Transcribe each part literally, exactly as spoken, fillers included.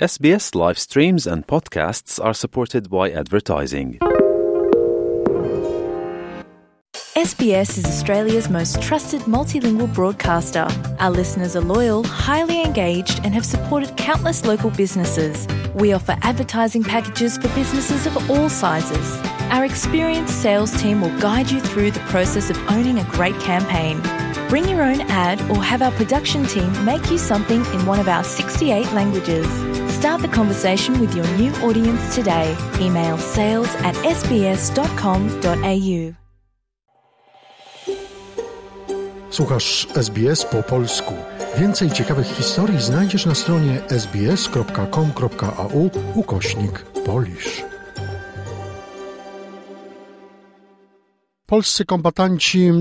S B S live streams and podcasts are supported by advertising. S B S is Australia's most trusted multilingual broadcaster. Our listeners are loyal, highly engaged, and have supported countless local businesses. We offer advertising packages for businesses of all sizes. Our experienced sales team will guide you through the process of owning a great campaign. Bring your own ad or have our production team make you something in one of our sixty-eight languages. Start the conversation with your new audience today. Email sales at s b s dot com dot a u. Słuchasz S B S po polsku. Więcej ciekawych historii znajdziesz na stronie s b s kropka com kropka a u ukośnik Polish. Polscy kombatanci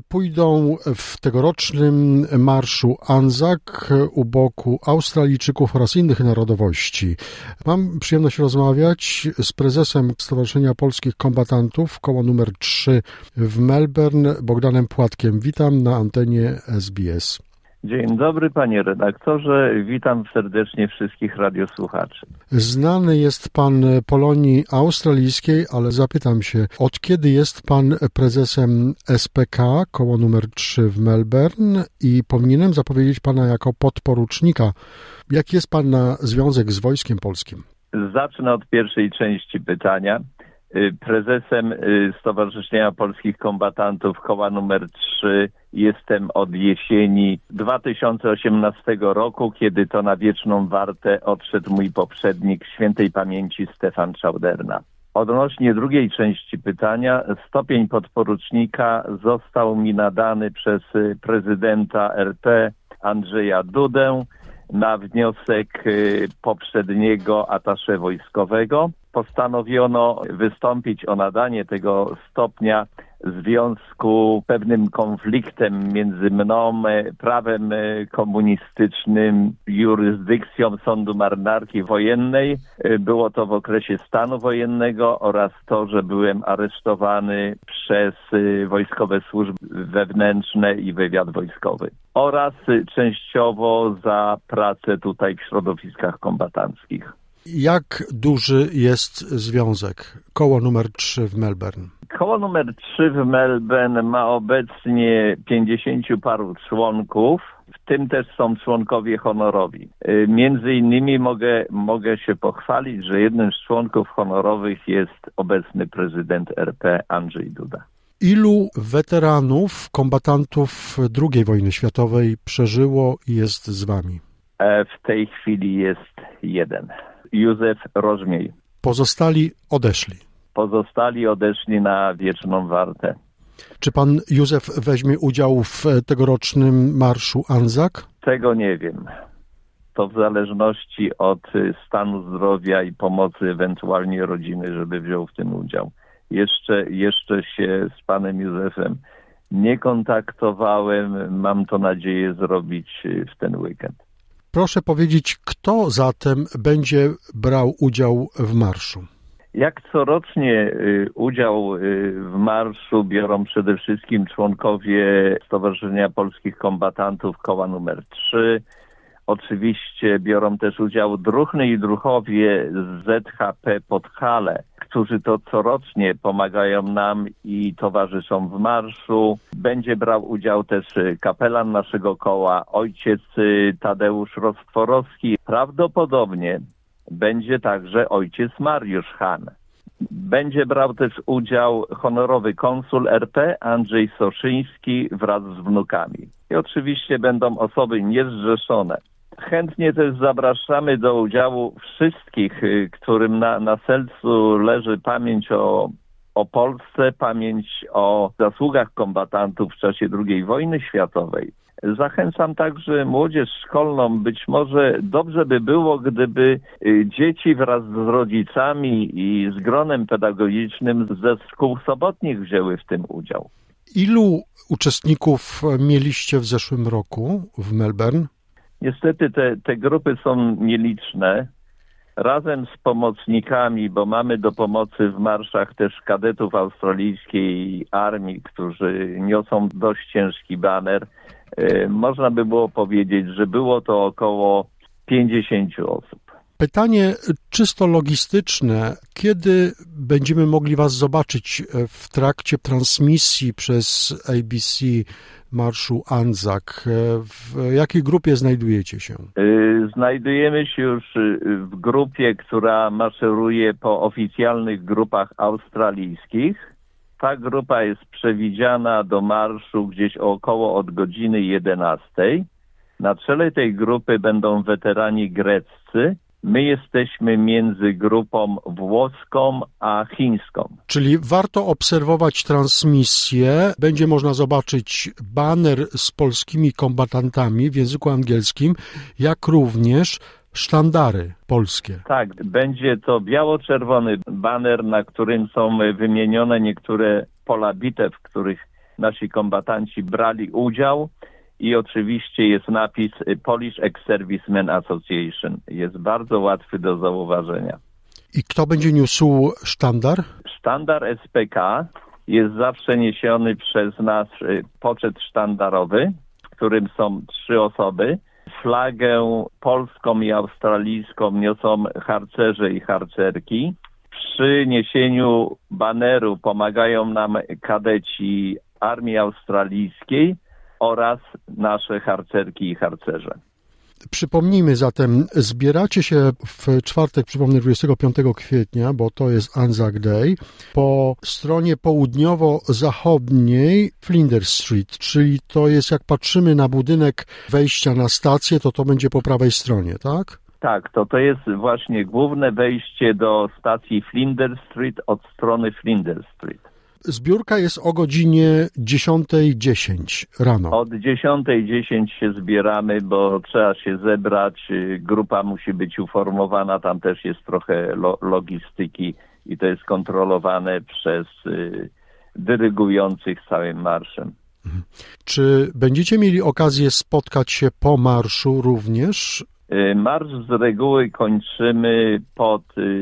pójdą w tegorocznym marszu Anzac u boku Australijczyków oraz innych narodowości. Mam przyjemność rozmawiać z prezesem Stowarzyszenia Polskich Kombatantów, koło numer trzy w Melbourne, Bogdanem Płatkiem. Witam na antenie S B S. Dzień dobry, panie redaktorze. Witam serdecznie wszystkich radiosłuchaczy. Znany jest pan Polonii australijskiej, ale zapytam się, od kiedy jest pan prezesem S P K, koło numer trzy w Melbourne, i powinienem zapowiedzieć pana jako podporucznika. Jaki jest pana związek z Wojskiem Polskim? Zacznę od pierwszej części pytania. Prezesem Stowarzyszenia Polskich Kombatantów koła numer trzy jestem od jesieni dwa tysiące osiemnastego roku, kiedy to na wieczną wartę odszedł mój poprzednik, świętej pamięci Stefan Czauderna. Odnośnie drugiej części pytania, stopień podporucznika został mi nadany przez prezydenta R P Andrzeja Dudę na wniosek poprzedniego atasze wojskowego. Postanowiono wystąpić o nadanie tego stopnia w związku z pewnym konfliktem między mną, prawem komunistycznym, jurysdykcją Sądu Marynarki Wojennej. Było to w okresie stanu wojennego oraz to, że byłem aresztowany przez wojskowe służby wewnętrzne i wywiad wojskowy. Oraz częściowo za pracę tutaj w środowiskach kombatanckich. Jak duży jest związek? Koło numer trzy w Melbourne. Koło numer trzy w Melbourne ma obecnie pięćdziesięciu paru członków, w tym też są członkowie honorowi. Między innymi mogę, mogę się pochwalić, że jednym z członków honorowych jest obecny prezydent R P Andrzej Duda. Ilu weteranów, kombatantów drugiej wojny światowej przeżyło i jest z wami? W tej chwili jest jeden. Józef Rożmiej. Pozostali odeszli. Pozostali odeszli na wieczną wartę. Czy pan Józef weźmie udział w tegorocznym marszu Anzac? Tego nie wiem. To w zależności od stanu zdrowia i pomocy ewentualnie rodziny, żeby wziął w tym udział. Jeszcze, jeszcze się z panem Józefem nie kontaktowałem. Mam to nadzieję zrobić w ten weekend. Proszę powiedzieć, kto zatem będzie brał udział w marszu? Jak corocznie y, udział y, w marszu biorą przede wszystkim członkowie Stowarzyszenia Polskich Kombatantów koła numer trzy. Oczywiście biorą też udział druhny i druhowie z Z H P Podhale, którzy to corocznie pomagają nam i towarzyszą w marszu. Będzie brał udział też kapelan naszego koła, ojciec Tadeusz Rostworowski. Prawdopodobnie będzie także ojciec Mariusz Han. Będzie brał też udział honorowy konsul R P Andrzej Soszyński wraz z wnukami. I oczywiście będą osoby niezrzeszone. Chętnie też zapraszamy do udziału wszystkich, którym na, na sercu leży pamięć o, o Polsce, pamięć o zasługach kombatantów w czasie drugiej wojny światowej. Zachęcam także młodzież szkolną. Być może dobrze by było, gdyby dzieci wraz z rodzicami i z gronem pedagogicznym ze szkół sobotnich wzięły w tym udział. Ilu uczestników mieliście w zeszłym roku w Melbourne? Niestety te, te grupy są nieliczne. Razem z pomocnikami, bo mamy do pomocy w marszach też kadetów australijskiej armii, którzy niosą dość ciężki baner, można by było powiedzieć, że było to około pięćdziesięciu osób. Pytanie czysto logistyczne. Kiedy będziemy mogli Was zobaczyć w trakcie transmisji przez A B C marszu Anzac? W jakiej grupie znajdujecie się? Znajdujemy się już w grupie, która maszeruje po oficjalnych grupach australijskich. Ta grupa jest przewidziana do marszu gdzieś około od godziny jedenastej. Na czele tej grupy będą weterani greccy. My jesteśmy między grupą włoską a chińską. Czyli warto obserwować transmisję. Będzie można zobaczyć baner z polskimi kombatantami w języku angielskim, jak również sztandary polskie. Tak, będzie to biało-czerwony baner, na którym są wymienione niektóre pola bitew, w których nasi kombatanci brali udział. I oczywiście jest napis Polish Ex-Servicemen Association. Jest bardzo łatwy do zauważenia. I kto będzie niósł sztandar? Sztandar S P K jest zawsze niesiony przez nas poczet sztandarowy, w którym są trzy osoby. Flagę polską i australijską niosą harcerze i harcerki. Przy niesieniu baneru pomagają nam kadeci Armii Australijskiej oraz nasze harcerki i harcerze. Przypomnijmy zatem, zbieracie się w czwartek, przypomnę, dwudziestego piątego kwietnia, bo to jest Anzac Day, po stronie południowo-zachodniej Flinders Street, czyli to jest, jak patrzymy na budynek wejścia na stację, to to będzie po prawej stronie, tak? Tak, to to jest właśnie główne wejście do stacji Flinders Street od strony Flinders Street. Zbiórka jest o godzinie dziesiątej dziesięć rano. Od dziesiątej dziesięć się zbieramy, bo trzeba się zebrać, grupa musi być uformowana, tam też jest trochę lo- logistyki i to jest kontrolowane przez y, dyrygujących całym marszem. Czy będziecie mieli okazję spotkać się po marszu również? Marsz z reguły kończymy pod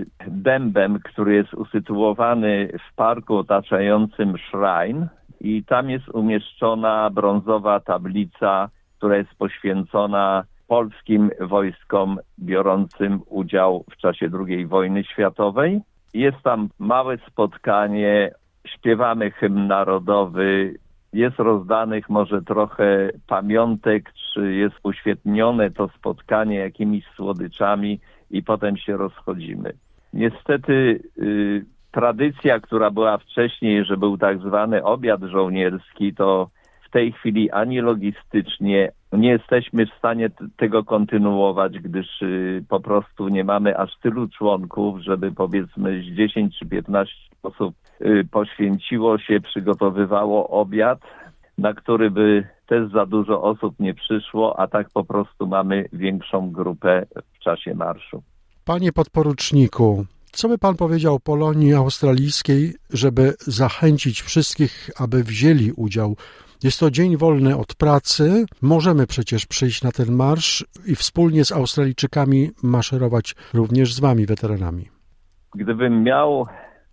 dębem, który jest usytuowany w parku otaczającym Shrine i tam jest umieszczona brązowa tablica, która jest poświęcona polskim wojskom biorącym udział w czasie drugiej wojny światowej. Jest tam małe spotkanie, śpiewamy hymn narodowy, jest rozdanych może trochę pamiątek, czy jest uświetnione to spotkanie jakimiś słodyczami i potem się rozchodzimy. Niestety y, tradycja, która była wcześniej, że był tak zwany obiad żołnierski, to w tej chwili ani logistycznie nie jesteśmy w stanie t- tego kontynuować, gdyż y, po prostu nie mamy aż tylu członków, żeby powiedzmy z dziesięć czy piętnaście osób y, poświęciło się, przygotowywało obiad, na który by też za dużo osób nie przyszło, a tak po prostu mamy większą grupę w czasie marszu. Panie podporuczniku, co by pan powiedział Polonii australijskiej, żeby zachęcić wszystkich, aby wzięli udział? Jest to dzień wolny od pracy, możemy przecież przyjść na ten marsz i wspólnie z Australijczykami maszerować również z wami, weteranami. Gdybym miał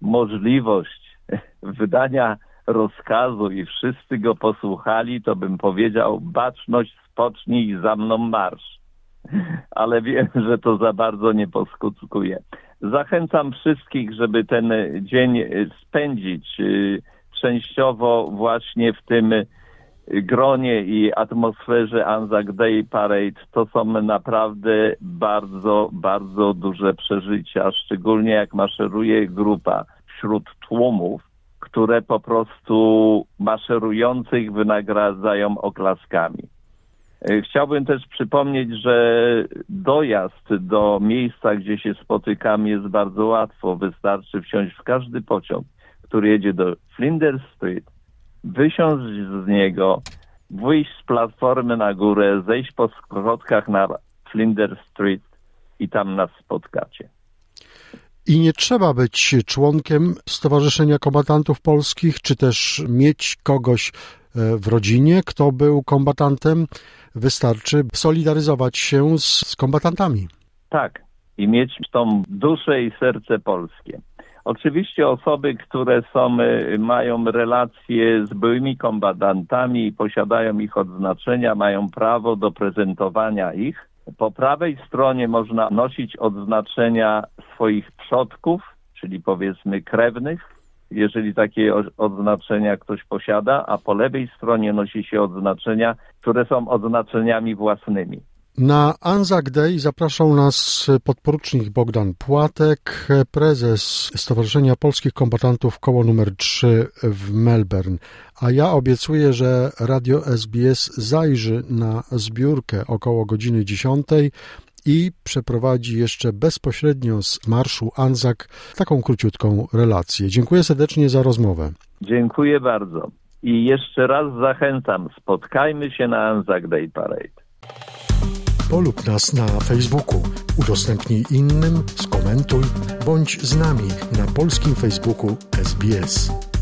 możliwość wydania rozkazu i wszyscy go posłuchali, to bym powiedział: baczność, spocznij, za mną marsz. Ale wiem, że to za bardzo nie poskutkuje. Zachęcam wszystkich, żeby ten dzień spędzić częściowo właśnie w tym gronie i atmosferze Anzac Day Parade. To są naprawdę bardzo, bardzo duże przeżycia, szczególnie jak maszeruje grupa wśród tłumów, które po prostu maszerujących wynagradzają oklaskami. Chciałbym też przypomnieć, że dojazd do miejsca, gdzie się spotykamy, jest bardzo łatwo. Wystarczy wsiąść w każdy pociąg, który jedzie do Flinders Street, wysiąść z niego, wyjść z platformy na górę, zejść po schodkach na Flinders Street i tam nas spotkacie. I nie trzeba być członkiem Stowarzyszenia Kombatantów Polskich, czy też mieć kogoś w rodzinie, kto był kombatantem. Wystarczy solidaryzować się z, z kombatantami. Tak, i mieć tą duszę i serce polskie. Oczywiście osoby, które są, mają relacje z byłymi kombatantami i posiadają ich odznaczenia, mają prawo do prezentowania ich. Po prawej stronie można nosić odznaczenia swoich przodków, czyli powiedzmy krewnych, jeżeli takie odznaczenia ktoś posiada, a po lewej stronie nosi się odznaczenia, które są odznaczeniami własnymi. Na Anzac Day zapraszał nas podporucznik Bogdan Płatek, prezes Stowarzyszenia Polskich Kombatantów koło numer trzy w Melbourne. A ja obiecuję, że Radio S B S zajrzy na zbiórkę około godziny dziesiątej i przeprowadzi jeszcze bezpośrednio z marszu Anzac taką króciutką relację. Dziękuję serdecznie za rozmowę. Dziękuję bardzo. I jeszcze raz zachęcam, spotkajmy się na Anzac Day Parade. Polub nas na Facebooku, udostępnij innym, skomentuj, bądź z nami na polskim Facebooku S B S.